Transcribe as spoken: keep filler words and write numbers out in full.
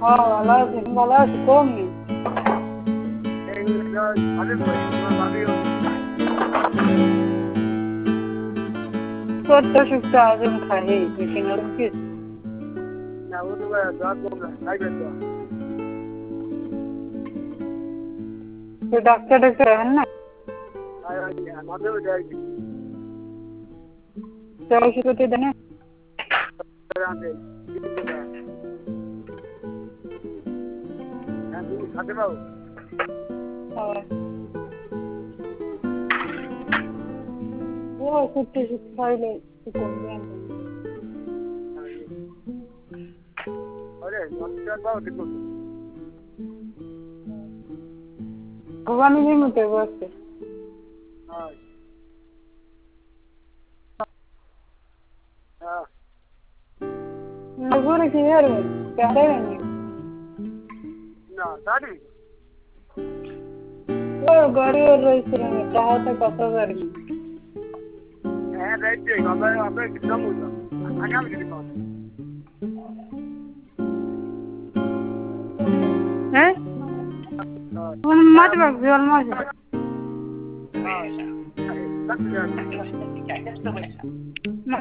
হ্যাঁ ভালো আছি, তুমি ভালো আছো? কমনি সত্য সুস্থ আজম খাই लेकिन और किस ना वो तो मैं जात बोल रहा है नहीं बेटा तो डॉक्टर डॉक्टर है ना आया नहीं हमारे में जाएगी चलो शुरू करते देना कराने ना तू खाते बाबू हाँ वो सत्य सुস্থ खाई ले कौन जानता अरे नमस्कार बाबू देखो भगवान नहीं मुझे बस हाँ हाँ नगुर की यार क्या है नहीं ना दादी वो गाड़ी और रेस में चाहा था कसर गाड़ी है राइट है हमें हमें कितना मुझे आगे हम कितनी बात हैं वो मत बक जोर मत हाँ लग गया